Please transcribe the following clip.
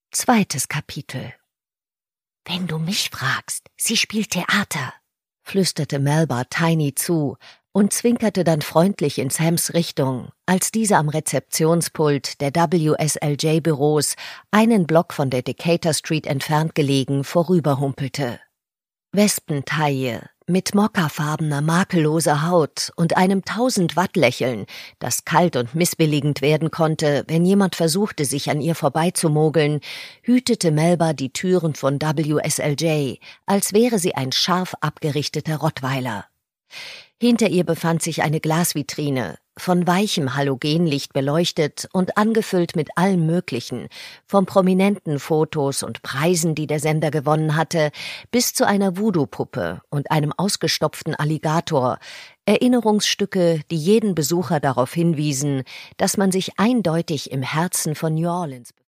Zweites Kapitel. »Wenn du mich fragst, sie spielt Theater«, flüsterte Melba Tiny zu und zwinkerte dann freundlich in Sams Richtung, als diese am Rezeptionspult der WSLJ-Büros, einen Block von der Decatur Street entfernt gelegen, vorüberhumpelte. Wespentaille, mit mokkafarbener, makelloser Haut und einem 1000-Watt-Lächeln, das kalt und missbilligend werden konnte, wenn jemand versuchte, sich an ihr vorbeizumogeln, hütete Melba die Türen von WSLJ, als wäre sie ein scharf abgerichteter Rottweiler. Hinter ihr befand sich eine Glasvitrine, von weichem Halogenlicht beleuchtet und angefüllt mit allem Möglichen, von prominenten Fotos und Preisen, die der Sender gewonnen hatte, bis zu einer Voodoo-Puppe und einem ausgestopften Alligator, Erinnerungsstücke, die jeden Besucher darauf hinwiesen, dass man sich eindeutig im Herzen von New Orleans